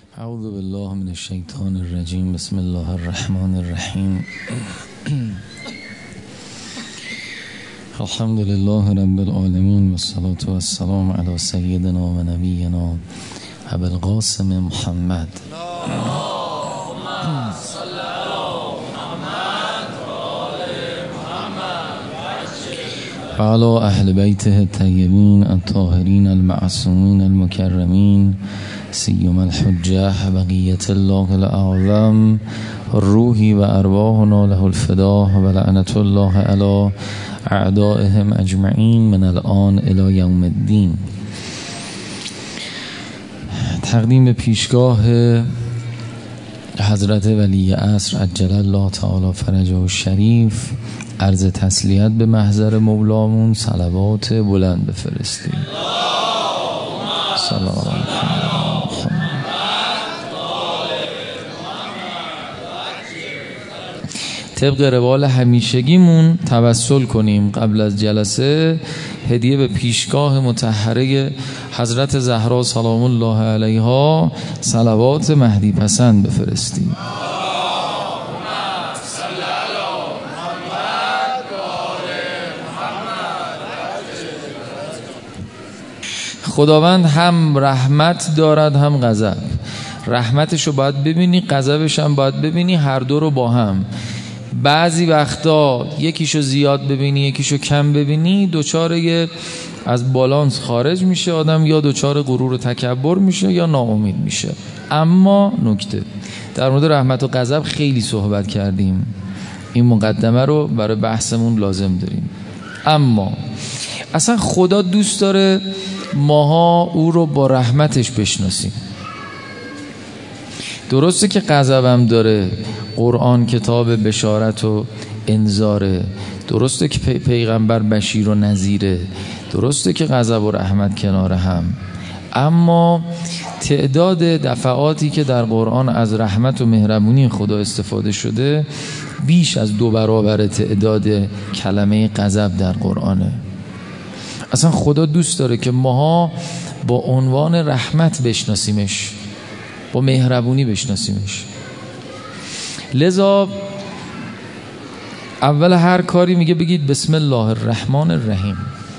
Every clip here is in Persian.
اعوذ بالله من الشیطان الرجیم. بسم الله الرحمن الرحیم. الحمد لله رب العالمین والصلاة والسلام علی سیدنا و نبینا ابی القاسم محمد و علی اهل بیته الطیبین الطاهرین المعصومین المکرمین سیما الحجه بقیت الله الاعظم روحی و ارواحنا له الفدا و لعنت الله علی اعدائهم اجمعین من الان الی یوم الدین. تقدیم به پیشگاه حضرت ولی عصر عجل الله تعالی فرجه الشریف، عرض تسلیت به محضر مولامون، صلوات بلند بفرستیم. سلام علیکم. طبق روال همیشگیمون توسل کنیم قبل از جلسه هدیه به پیشگاه مطهره حضرت زهرا سلام الله علیها صلوات مهدی پسند بفرستیم. خداوند هم رحمت دارد هم غضب. رحمتشو باید ببینی، غضبش هم باید ببینی، هر دو رو با هم. بعضی وقتا یکیشو زیاد ببینی یکیشو کم ببینی، دوچار از بالانس خارج میشه آدم، یا دوچار غرور و تکبر میشه یا ناامید میشه. اما نکته در مورد رحمت و غضب خیلی صحبت کردیم، این مقدمه رو برای بحثمون لازم داریم. اما اصلا خدا دوست داره ماها او رو با رحمتش بشناسیم. درسته که غضبم داره، قرآن کتاب بشارت و انذاره، درسته که پیغمبر بشیر و نذیره، درسته که غضب و رحمت کنار هم، اما تعداد دفعاتی که در قرآن از رحمت و مهربونی خدا استفاده شده بیش از 2 برابر تعداد کلمه غضب در قرآنه. اصلا خدا دوست داره که ماها با عنوان رحمت بشناسیمش، با مهربونی بشناسیمش. لذا اول هر کاری میگه بگید بسم الله الرحمن الرحیم.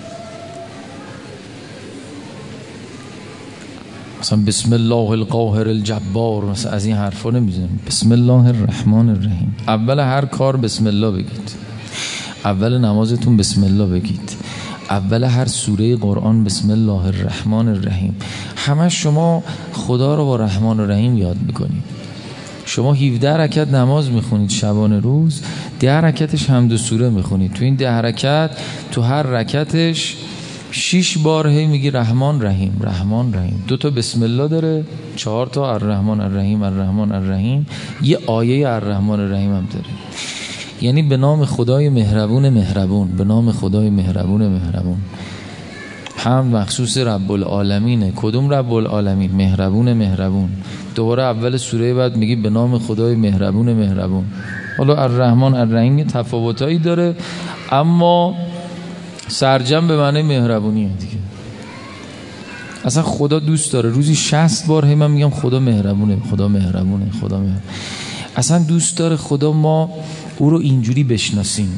مثلا بسم الله القاهر الجبار، مثلا از این حرفا نمیزنیم. بسم الله الرحمن الرحیم. اول هر کار بسم الله بگید، اول نمازتون بسم الله بگید، اول هر سوره قرآن بسم الله الرحمن الرحیم. همه شما خدا رو با رحمان و رحیم یاد میکنید. شما 17 رکعت نماز میخونید شبانه روز، 10 رکعتش حمد و سوره میخونید. تو این 10 رکعت تو هر رکعتش 6 بار هی میگی رحمان رحیم رحمان رحیم. 2 تا بسم الله داره، 4 تا الرحمن الرحیم الرحمن الرحیم، یه آیه الرحمن الرحیم هم داره. یعنی به نام خدای مهربون مهربون، به نام خدای مهربون مهربون. حمد مخصوص رب العالمینه. کدوم رب العالمین؟ مهربون مهربون. دوباره اول سوره بعد میگی به نام خدای مهربون مهربون. حالا الرحمن الرحیم یه تفاوتایی داره، اما سرجم به معنی مهربونیه دیگه. اصلا خدا دوست داره روزی 60 بار هم من میگم خدا مهربونه خدا مهربونه خدا مهربونه. اصلا دوست داره خدا ما او رو اینجوری بشناسیم.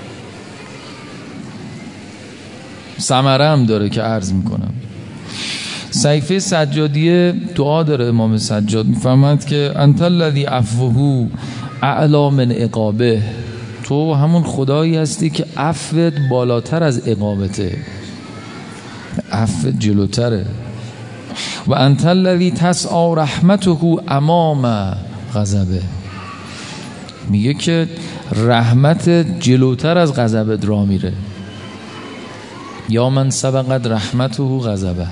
ثمره هم داره که عرض میکنم. صحیفه سجادیه دعا داره امام سجاد، میفرماید که انت الذی عفوه اعلی من عقابه. تو همون خدایی هستی که عفوت بالاتر از عقابته، عفوت جلوتره. و انت الذی تسعی رحمته امام غضبه. میگه که رحمت جلوتر از غضبت را میره. یا من سبقت رحمته غضبه.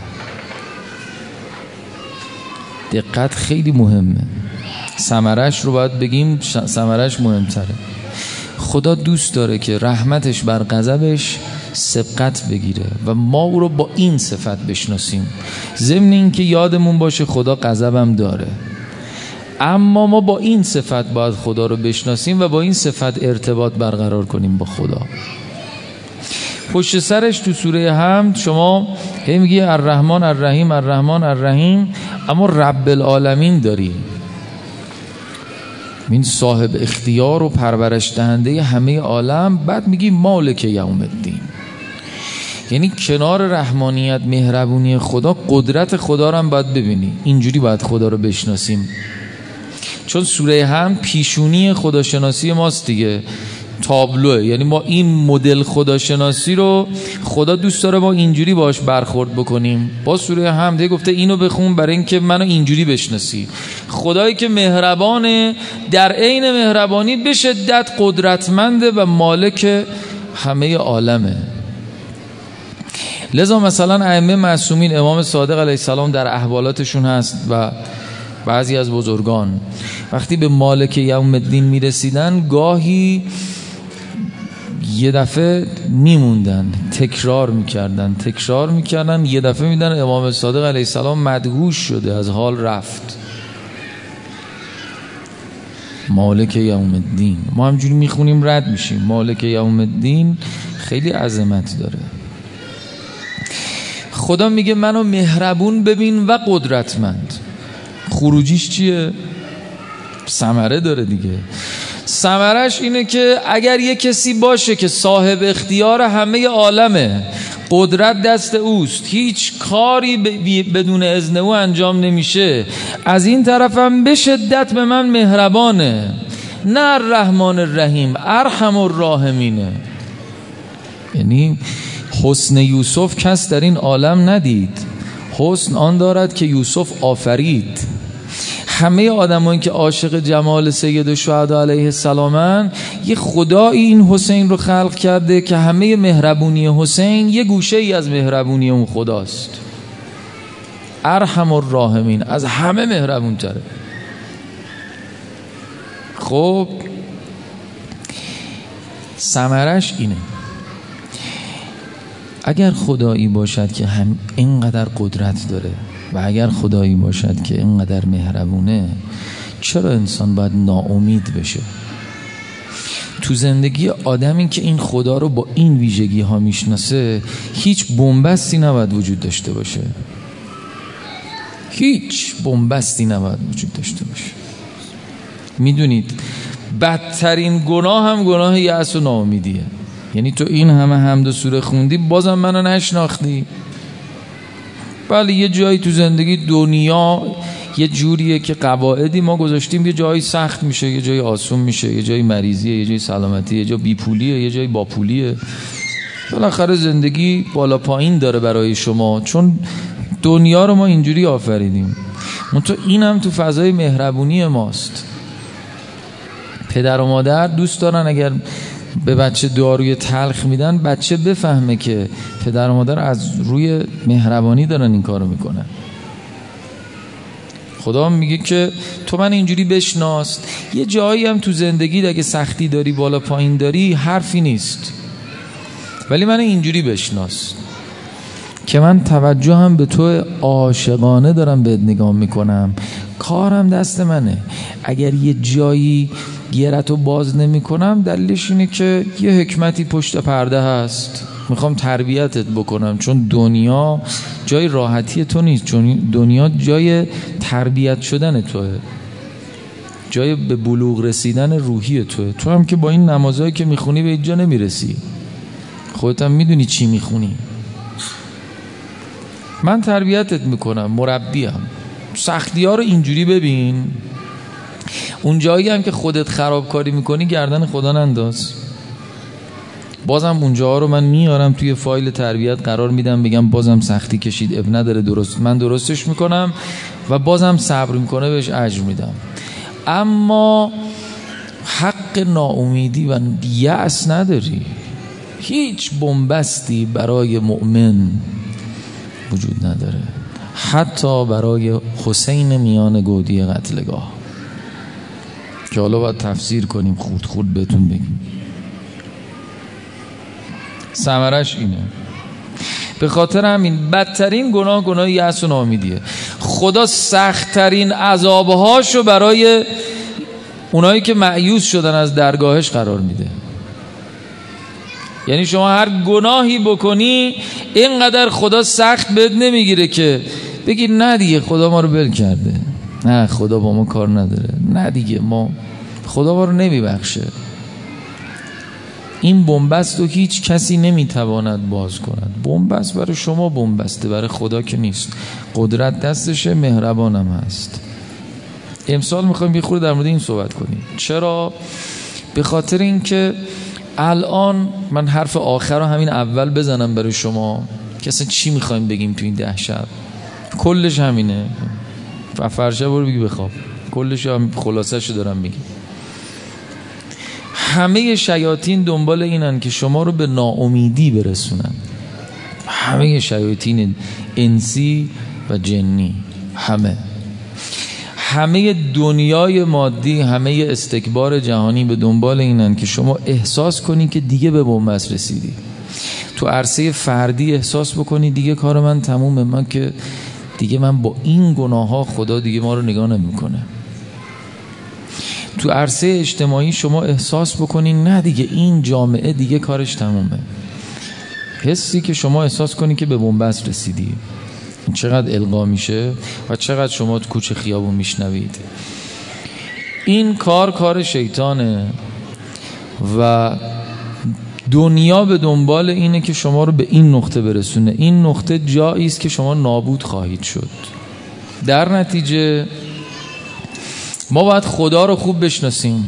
دقت خیلی مهمه، ثمرش رو باید بگیم، ثمرش مهمتره. خدا دوست داره که رحمتش بر غضبش سبقت بگیره و ما او رو با این صفت بشناسیم. ضمن این که یادمون باشه خدا غضبم داره، اما ما با این صفت باید خدا رو بشناسیم و با این صفت ارتباط برقرار کنیم با خدا. پشت سرش تو سوره حمد شما هی میگی الرحمن الرحیم الرحمن الرحیم، اما رب العالمین داری، این صاحب اختیار و پرورش دهنده همه عالم، بعد میگی مالک یوم الدین. یعنی کنار رحمانیت، مهربونی خدا، قدرت خدا رو هم باید ببینی. اینجوری باید خدا رو بشناسیم، چون سوره حمد پیشونی خداشناسی ماست دیگه، تابلوه. یعنی ما این مدل خداشناسی رو خدا دوست داره ما اینجوری باش برخورد بکنیم. با سوره حمد گفته اینو بخون برای اینکه منو اینجوری بشناسی. خدایی که مهربانه، در عین مهربانی به شدت قدرتمنده و مالک همه عالمه. لذا مثلا ائمه معصومین، امام صادق علیه السلام در احوالاتشون هست و بعضی از بزرگان وقتی به مالک یوم الدین میرسیدن گاهی یه دفعه میموندن، تکرار میکردن، یه دفعه میدن امام صادق علیه السلام مدهوش شده، از حال رفت. مالک یوم الدین، ما همجوری میخونیم رد میشیم. مالک یوم الدین خیلی عظمت داره. خدا میگه منو مهربون ببین و قدرتمند. خروجیش چیه؟ ثمره داره دیگه. ثمرش اینه که اگر یه کسی باشه که صاحب اختیار همه عالمه، قدرت دست اوست، هیچ کاری بدون اذن او انجام نمیشه، از این طرفم به شدت به من مهربانه، نه الرحمن الرحیم، ارحم الراحمینه. یعنی حسن یوسف کس در این عالم ندید، حسن آن دارد که یوسف آفرید. همه آدمایی که عاشق جمال سید الشهدا علیه السلامن، یه خدایی این حسین رو خلق کرده که همه مهربونی حسین یه گوشه ای از مهربونی اون خداست. ارحم الراحمین، از همه مهربون تره. خب ثمرش اینه، اگر خدایی باشد که هم اینقدر قدرت داره و اگر خدایی باشد که اینقدر مهربونه، چرا انسان باید ناامید بشه؟ تو زندگی آدمی که این خدا رو با این ویژگی ها میشناسه، هیچ بنبستی نباید وجود داشته باشه. هیچ بنبستی نباید وجود داشته باشه. میدونید بدترین گناه هم گناه یأس و ناامیدیه. یعنی تو این همه حمد و سوره خوندی بازم منو نشناختی. بله یه جایی تو زندگی دنیا یه جوریه که قواعدی ما گذاشتیم، یه جایی سخت میشه، یه جایی آسون میشه، یه جایی مریضیه، یه جایی سلامتیه، یه جایی بیپولیه، یه جایی باپولیه. بالاخره زندگی بالا پایین داره برای شما، چون دنیا رو ما اینجوری آفریدیم. منتها اینم تو فضای مهربونی ماست. پدر و مادر دوست دارن اگر به بچه داروی تلخ میدن، بچه بفهمه که پدر و مادر از روی مهربانی دارن این کارو میکنن. خدا میگه که تو من اینجوری بشناس. یه جایی هم تو زندگی اگه سختی داری، بالا پایین داری، حرفی نیست، ولی من اینجوری بشناس که من توجه هم به تو عاشقانه دارم بهت نگاه میکنم، کارم دست منه. اگر یه جایی گیرتو باز نمی کنم، دلیلش اینه که یه حکمتی پشت پرده هست، میخوام تربیتت بکنم، چون دنیا جای راحتی تو نیست، چون دنیا جای تربیت شدن توه، جای به بلوغ رسیدن روحی توه. تو هم که با این نمازهایی که میخونی به اینجا نمیرسی، خودت هم میدونی چی میخونی. من تربیتت میکنم، مربیم. سختی ها رو اینجوری ببین، اون جایی هم که خودت خرابکاری میکنی گردن خدا ننداز. بازم اونجاها رو من میارم توی فایل تربیت قرار میدم، بگم بازم سختی کشید، اب نداره، درست من درستش میکنم و بازم صبر میکنه بهش اجر میدم. اما حق ناامیدی و یأس نداری. هیچ بنبستی برای مؤمن وجود نداره، حتی برای حسین میان گودی قتلگاه، که حالا باید تفسیر کنیم، خورد بهتون بگیم. ثمرش اینه. به خاطر همین بدترین گناه یأس و ناامیدیه. خدا سخت‌ترین عذابهاشو برای اونایی که مایوس شدن از درگاهش قرار میده. یعنی شما هر گناهی بکنی اینقدر خدا سخت بهت نمیگیره که بگی نه دیگه خدا ما رو ول کرده، نه خدا با ما کار نداره، نه دیگه خدا ما رو نمیبخشه. این بنبست رو هیچ کسی نمیتواند باز کند. بنبست برای شما بنبسته، برای خدا که نیست. قدرت دستشه، مهربانم هست. امسال میخوایم یه خورده در مورد این صحبت کنیم. چرا؟ به خاطر اینکه الان من حرف آخر رو همین اول بزنم برای شما که اصلا چی میخوایم بگیم تو این 10 شب. کلش همینه. فرشه برو بگی بخواب. کلش هم خلاصش رو دارم میگم. همه شیاطین دنبال اینن که شما رو به ناامیدی برسونن. همه شیاطین انسی و جنی، همه دنیای مادی، همه استکبار جهانی به دنبال اینن که شما احساس کنی که دیگه به بنبست رسیدی. تو عرصه فردی احساس بکنی دیگه کار من تمومه، من که دیگه من با این گناه ها خدا دیگه ما رو نگاه نمیکنه. تو عرصه اجتماعی شما احساس بکنی نه دیگه این جامعه دیگه کارش تمومه. حسی که شما احساس کنی که به بنبست رسیدی. چقدر القا میشه و چقدر شما تو کوچه خیابون میشنوید. این کار شیطانه و دنیا به دنبال اینه که شما رو به این نقطه برسونه. این نقطه جایی است که شما نابود خواهید شد. در نتیجه ما باید خدا رو خوب بشناسیم،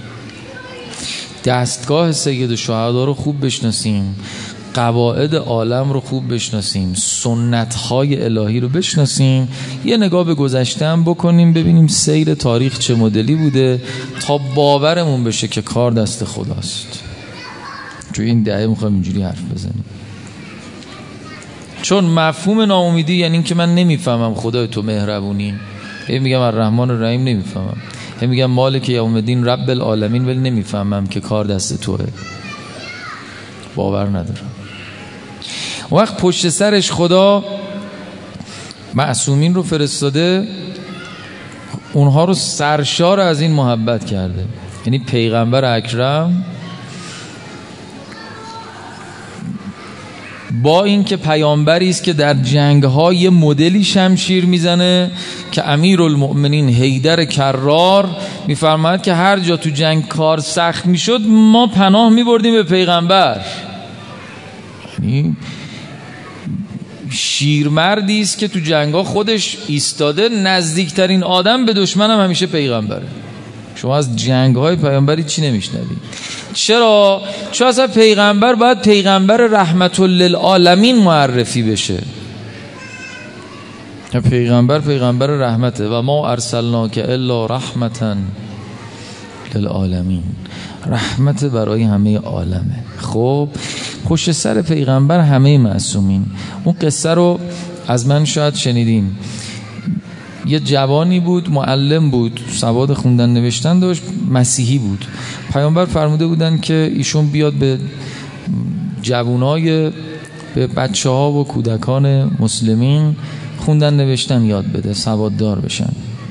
دستگاه سید الشهدا رو خوب بشناسیم، قواعد عالم رو خوب بشناسیم، سنت‌های الهی رو بشناسیم، یه نگاه به گذشته هم بکنیم، ببینیم سیر تاریخ چه مدلی بوده تا باورمون بشه که کار دست خداست. تو این دهه میخوایم اینجوری حرف بزنیم. چون مفهوم ناامیدی یعنی این که من نمیفهمم خدای تو مهربونی، میگم الرحمن الرحیم نمیفهمم، میگم مالک یوم الدین رب العالمین ولی نمیفهمم که کار دست توه، باور ندارم. وقت پشت سرش خدا معصومین رو فرستاده، اونها رو سرشار از این محبت کرده. یعنی پیغمبر اکرم با این که پیامبری است که در جنگ‌های مدلی شمشیر میزنه که امیرالمؤمنین حیدر کرار میفرماید که هر جا تو جنگ کار سخت میشد ما پناه میبردیم به پیغمبر. یعنی شیرمردی است که تو جنگ‌ها خودش ایستاده، نزدیکترین آدم به دشمنم همیشه پیغمبره. شما از جنگ‌های پیغمبری چی نمیشنوید؟ چرا؟ چون اصلا پیغمبر باید پیغمبر رحمت للعالمین معرفی بشه. پیغمبر رحمته و ما ارسلناک الا رحمتا للعالمین، رحمت برای همه عالمه. خب پشت سر پیغمبر همه معصومین. اون قصه رو از من شاید شنیدین. یه جوانی بود، معلم بود، سواد خوندن نوشتن داشت، مسیحی بود. پیامبر فرموده بودن که ایشون بیاد به جوانای، به بچه ها و کودکان مسلمین خوندن نوشتن یاد بده، سواددار بشن.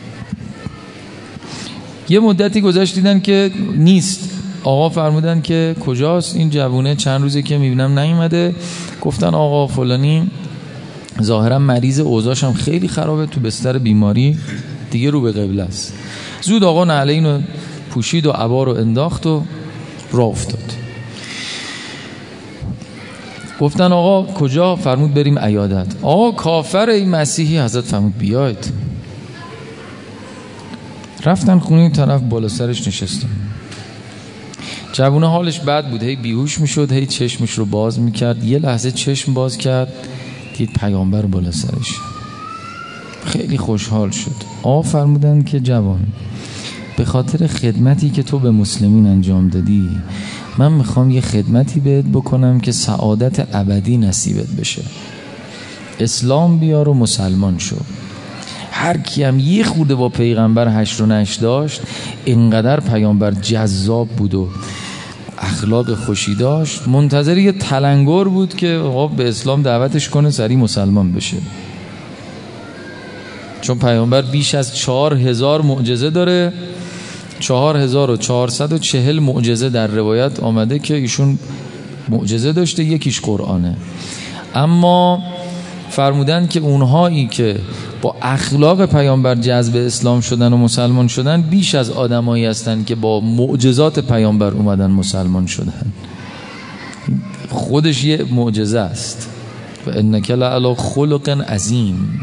یه مدتی گذشت دیدن که نیست. آقا فرمودن که کجاست این جوونه؟ چند روزه که میبینم نیومده. گفتن آقا فلانی ظاهرا مریض، اوضاعش هم خیلی خرابه، تو بستر بیماری، دیگه رو به قبله است. زود آقا نعله اینو پوشید و عبا رو انداخت و راه افتاد. گفتن آقا کجا؟ فرمود بریم عیادت. آقا کافر این مسیحی. حضرت فرمود بیاید. رفتن خونه طرف، بالا سرش نشستن. جوونه حالش بد بود، هی بیهوش میشد، هی چشمش رو باز میکرد. یه لحظه چشم باز کرد، دید پیامبر بالا سرش. خیلی خوشحال شد. آقا فرمودن که جوان، به خاطر خدمتی که تو به مسلمین انجام دادی من میخوام یه خدمتی بهت بکنم که سعادت ابدی نصیبت بشه. اسلام بیار و مسلمان شو. هر کیم یه خورده با پیغمبر هشت و نشت داشت، اینقدر پیامبر جذاب بود و اخلاق خوشی داشت، منتظر یه تلنگر بود که آقا به اسلام دعوتش کنه، سریع مسلمان بشه. چون پیامبر بیش از 4000 معجزه داره. 4440 معجزه در روایت آمده که ایشون معجزه داشته، یکیش قرآنه. اما فرمودن که اونهایی که با اخلاق پیامبر جذب اسلام شدن و مسلمان شدن بیش از آدمایی هستن که با معجزات پیامبر اومدن مسلمان شدن. خودش یه معجزه است. و انک لعلی خلق عظیم.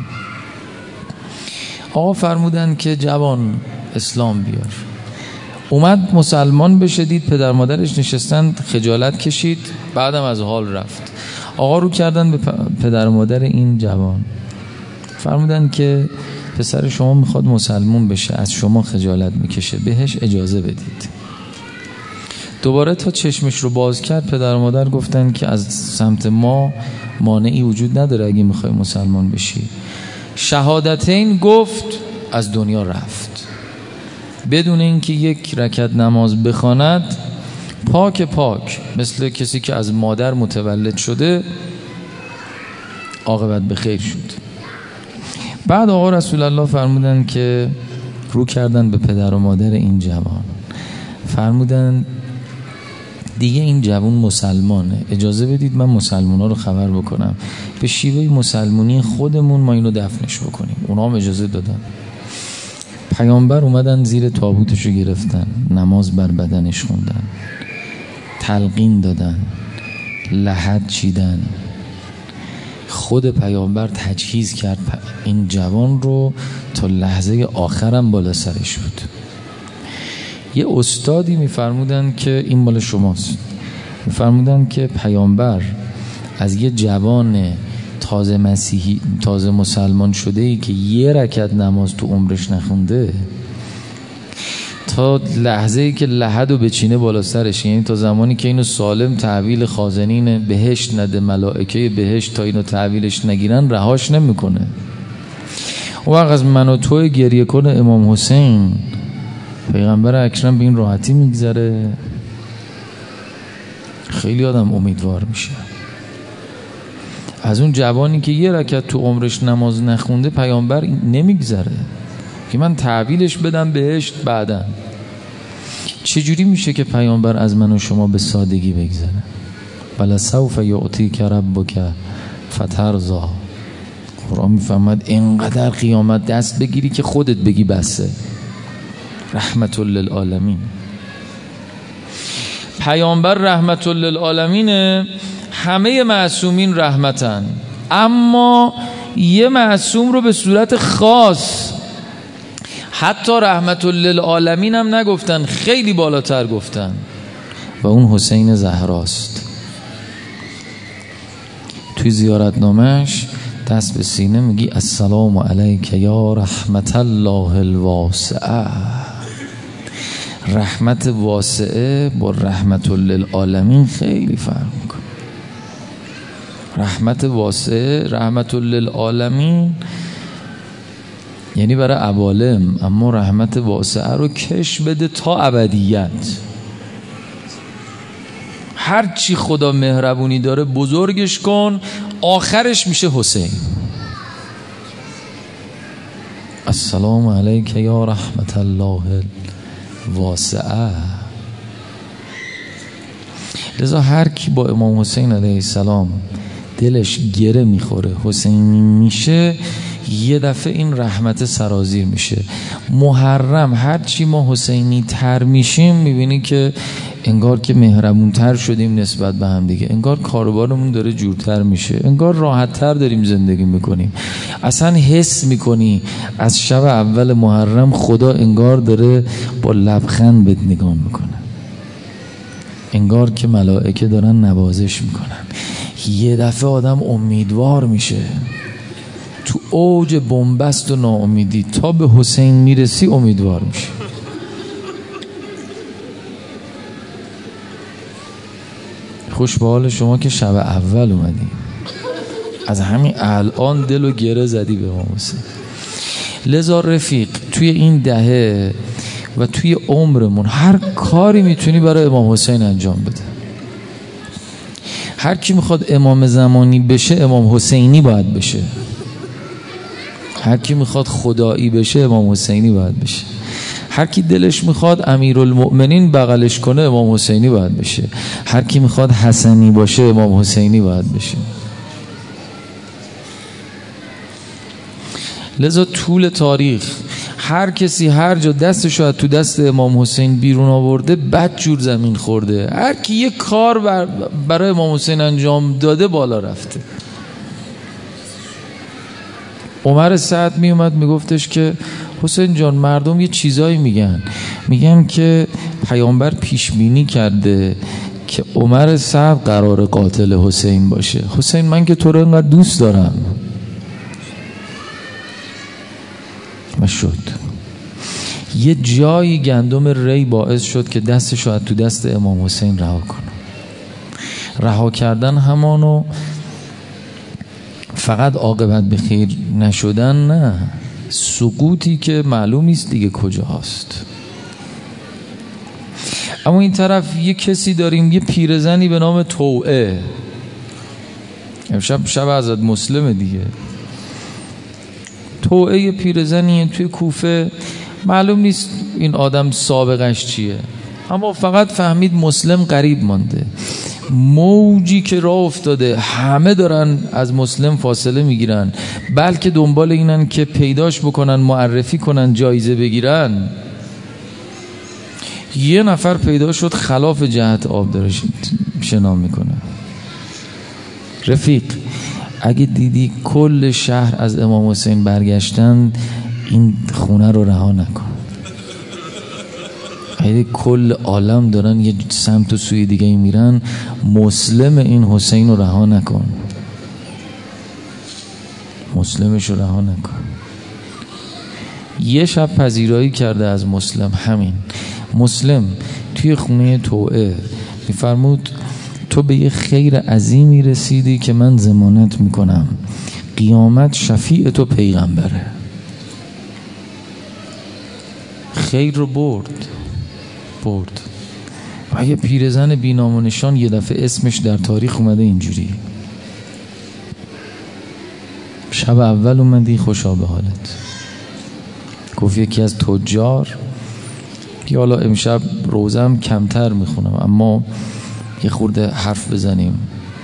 آقا فرمودن که جوان اسلام بیار. اومد مسلمان بشه، دید پدر مادرش نشستن، خجالت کشید، بعدم از حال رفت. آقا رو کردن به پدر مادر این جوان، فرمودن که پسر شما میخواد مسلمان بشه، از شما خجالت میکشه، بهش اجازه بدید. دوباره تا چشمش رو باز کرد، پدر مادر گفتن که از سمت ما مانعی وجود نداره اگه میخوای مسلمان بشی. شهادتین گفت، از دنیا رفت بدون اینکه یک رکعت نماز بخواند. پاک مثل کسی که از مادر متولد شده، عاقبت به خیر شد. بعد آقا رسول الله فرمودن که رو کردن به پدر و مادر این جوان، فرمودن دیگه این جوان مسلمانه، اجازه بدید من مسلمونا رو خبر بکنم، به شیوه مسلمونی خودمون ما اینو دفنش بکنیم. اونا هم اجازه دادن. پیامبر اومدن زیر تابوتشو گرفتن، نماز بر بدنش خوندن، تلقین دادن، لحد چیدن. خود پیامبر تجهیز کرد این جوان رو تا لحظه آخرم بالا سرش بود. یه استادی میفرمودن که این مال شماست، میفرمودن که پیامبر از یه جوان تازه مسیحی، تازه مسلمان شده ای که یه رکعت نماز تو عمرش نخونده، تا لحظه ای که لحدو بچینه بالا سرش، یعنی تا زمانی که اینو سالم تحویل خازنین بهشت نده، ملائکه بهشت تا اینو تحویلش نگیرن، رهاش نمیکنه. اون وقت از من و توی گریه کنه امام حسین، پیغمبر اکرم به این راحتی میگذره. خیلی آدم امیدوار میشه. از اون جوانی که یه رکعت تو عمرش نماز نخونده پیامبر نمیگذره که من تحویلش بدم بهشت بعدن. چجوری میشه که پیامبر از من و شما به سادگی بگذره؟ ولسوف یعطیک ربک فترضی. قرآن میفهمد اینقدر قیامت دست بگیری که خودت بگی بسه. رحمت للعالمین. پیامبر رحمت للعالمین، همه معصومین رحمتن، اما یه معصوم رو به صورت خاص، حتی رحمت للعالمین هم نگفتن، خیلی بالاتر گفتن، و اون حسین زهراست. توی زیارتنامه‌اش دست به سینه میگی السلام علیک یا رحمت الله الواسعه. رحمت واسعه با رحمت للعالمین خیلی فرق میکنه. رحمت واسعه، رحمت للعالمین یعنی برای عوالم، اما رحمت واسعه رو کش بده تا ابدیت. هر چی خدا مهربونی داره بزرگش کن، آخرش میشه حسین. السلام علیک یا رحمت الله واسعه. لذا هر کی با امام حسین علیه السلام دلش گره میخوره، حسینی میشه، یه دفعه این رحمت سرازیر میشه. محرم هر چی ما حسینی تر میشیم میبینی که انگار که مهربون تر شدیم نسبت به هم دیگه، انگار کاروبارمون داره جورتر میشه، انگار راحت تر داریم زندگی میکنیم. اصلا حس میکنی از شب اول محرم خدا انگار داره با لبخند بهت نگاه میکنه، انگار که ملائکه دارن نوازش میکنن. یه دفعه آدم امیدوار میشه. تو اوج بنبست و ناامیدی تا به حسین میرسی امیدوار میشه. خوش به حال شما که شب اول اومدی، از همین الان دل و گره زدی به امام حسین. لذا رفیق توی این دهه و توی عمرمون هر کاری میتونی برای امام حسین انجام بده. هر کی میخواد امام زمانی بشه امام حسینی باید بشه. هر کی میخواد خدایی بشه امام حسینی باید بشه. هر کی دلش میخواد امیرالمؤمنین بغلش کنه امام حسینی باید بشه، هر کی میخواد حسنی باشه امام حسینی باید بشه. لذا طول تاریخ هر کسی هر جا دستش رو تو دست امام حسین بیرون آورده بد جور زمین خورده. هر کی یک کار برای امام حسین انجام داده بالا رفته. عمر سعد می اومد میگفتش که حسین جان مردم یه چیزایی میگن که پیامبر پیش بینی کرده که عمر سعد قرار قاتل حسین باشه. حسین من که تو رو انقدر دوست دارم. و شد یه جایی گندم ری باعث شد که دستشو از تو دست امام حسین رها کنه. رها کردن همانو فقط عاقبت به خیر نشدن، نه، سقوطی که معلوم نیست دیگه کجا هست. اما این طرف یه کسی داریم، یه پیرزنی به نام توعه. شب حضرت مسلم دیگه. توعه یه پیرزنیه توی کوفه، معلوم نیست این آدم سابقش چیه، اما فقط فهمید مسلم غریب مانده. موجی که راه افتاده، همه دارن از مسلم فاصله میگیرن، بلکه دنبال اینن که پیداش بکنن، معرفی کنن، جایزه بگیرن. یه نفر پیدا شد خلاف جهت آب داره شنا میکنه. رفیق اگه دیدی کل شهر از امام حسین برگشتن، این خونه رو رها نکن. اگه کل عالم دارن یه سمت و سوی دیگه میرن، مسلم این حسین رو رها نکن. مسلمش رو رها نکن. یه شب پذیرایی کرده از مسلم. همین مسلم توی خونه توعه میفرمود تو به یه خیر عظیمی رسیدی که من ضمانت میکنم قیامت شفیع تو پیغمبره. خیر رو برد. و یه پیرزن بی نام و نشان یه دفعه اسمش در تاریخ اومده اینجوری. شب اول اومدی خوشا به حالت. گفت یکی از تجار، که حالا امشب روزم کمتر میخونم اما یه خورده حرف بزنیم.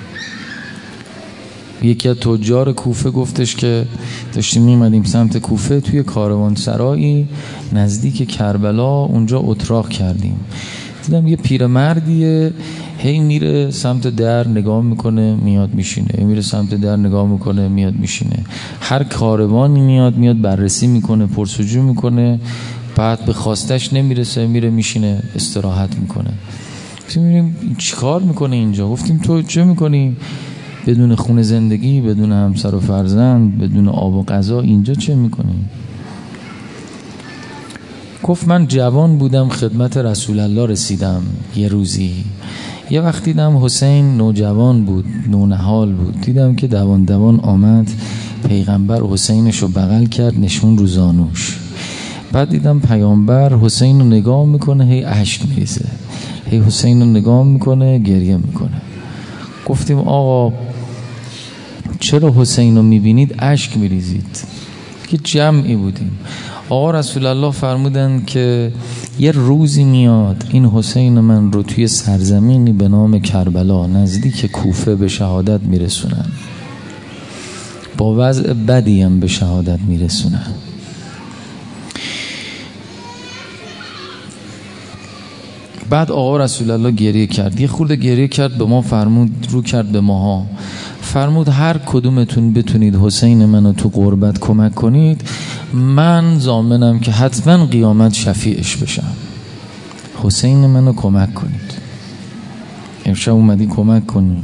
یکی از تجار کوفه گفتش که داشتیم میمدیم سمت کوفه، توی کاروانسرایی نزدیک کربلا اونجا اتراق کردیم. دیدم یه پیرمردیه هی میره سمت در نگاه میکنه میاد میشینه، میره سمت در نگاه میکنه میاد میشینه. هر کاروانی میاد بررسی میکنه، پرسجو میکنه، بعد به خواستش نمیرسه میره میشینه استراحت میکنه. گفتیم میریم چیکار میکنه اینجا؟ گفتیم تو چه میکنی؟ بدون خونه زندگی، بدون همسر و فرزند، بدون آب و غذا اینجا چه میکنی؟ گفت من جوان بودم خدمت رسول الله رسیدم یه روزی، یه وقت دیدم حسین نوجوان بود، نونهال بود، دیدم که دوان آمد پیغمبر حسینش رو بغل کرد نشون رو زانوش. بعد دیدم پیامبر حسین رو نگاه میکنه هی اشک میریزه، هی حسین رو نگاه میکنه گریه میکنه. گفتیم آقا چرا حسین رو میبینید اشک میریزید؟ که جمعی بودیم. آقا رسول الله فرمودن که یه روزی میاد این حسین من رو توی سرزمینی به نام کربلا نزدیک کوفه به شهادت میرسونن، با وضع بدی هم به شهادت میرسونن. بعد آقا رسول الله گریه کرد، یه خورده گریه کرد به ما، فرمود رو کرد به ماها، فرمود هر کدومتون بتونید حسین منو تو غربت کمک کنید، من ضامنم که حتما قیامت شفیعش بشم. حسین منو کمک کنید. امشب اومدی کمک کنی.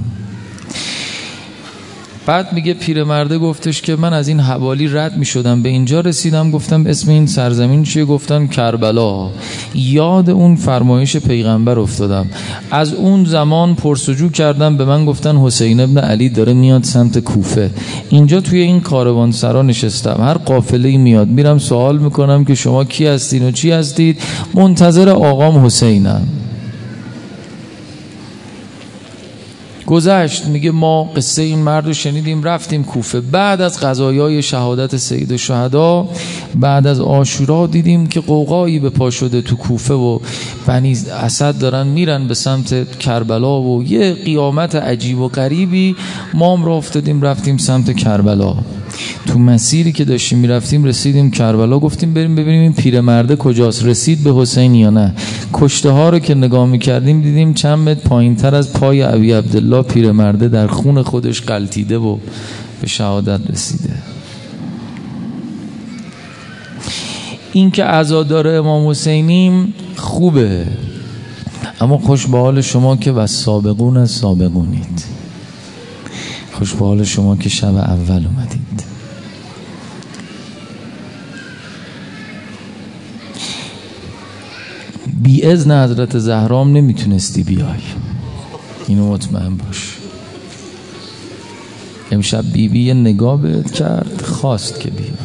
بعد میگه پیرمرده گفتش که من از این حوالی رد میشدم به اینجا رسیدم، گفتم اسم این سرزمین چیه؟ گفتن کربلا. یاد اون فرمایش پیغمبر افتادم، از اون زمان پرسجو کردم، به من گفتن حسین ابن علی داره میاد سمت کوفه، اینجا توی این کاروانسرا نشستم، هر قافله‌ای میاد میرم سوال میکنم که شما کی هستین و چی هستید؟ منتظر آقام حسینم. گذشت. میگه ما قصه این مرد رو شنیدیم، رفتیم کوفه. بعد از قضایای شهادت سید الشهدا، بعد از عاشورا، دیدیم که قوقایی به پا شده تو کوفه و بنی اسد دارن میرن به سمت کربلا و یه قیامت عجیب و غریبی. ما هم رفتیم سمت کربلا. تو مسیری که داشتیم میرفتیم رسیدیم کربلا، گفتیم بریم ببینیم این پیرمرده کجاست، رسید به حسین یا نه. کشته ها رو که نگاه میکردیم دیدیم چند متر پایین تر از پای ابی عبدالله پیرمرده در خون خودش غلتیده و به شهادت رسیده. این که عزادار امام حسینیم خوبه، اما خوش به حال شما که والسابقون السابقونید. خوش به حال شما که شب اول اومدید. بی اذن حضرت زهرام نمیتونستی بیای، اینو مطمئن باش. امشب بیبی یه نگاه بهت کرد، خواست که بیای.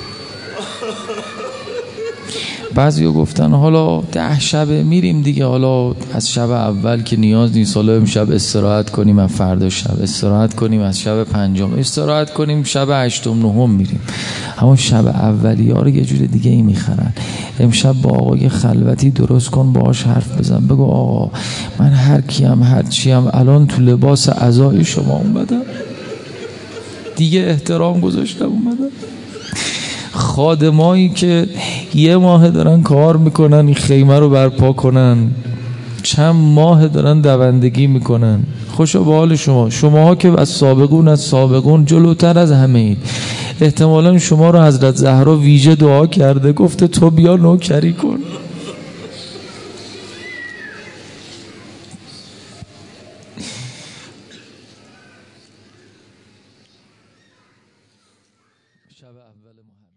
بعضی ها گفتن حالا 10 شبه میریم دیگه، حالا از شب اول که نیاز نیست، حالا امشب استراحت کنیم، از فردا شب استراحت کنیم، از شب 5 استراحت کنیم، شب 8 9 میریم. همون شب اولی ها رو یه جور دیگه ای میخرن. امشب با آقای خلوتی درست کن، باهاش حرف بزن، بگو آقا من هر کیم هر چیم الان تو لباس عزای شما اومدم دیگه، احترام گذاشتم اومدم. خادمایی که 1 ماه دارن کار میکنن این خیمه رو برپا کنن، چند ماه دارن دوندگی میکنن. خوشا به حال شماها که از سابقون جلوتر از همه اید. احتمالا شما رو حضرت زهرا ویژه دعا کرده، گفته تو بیا نوکری کن. شب اول محرم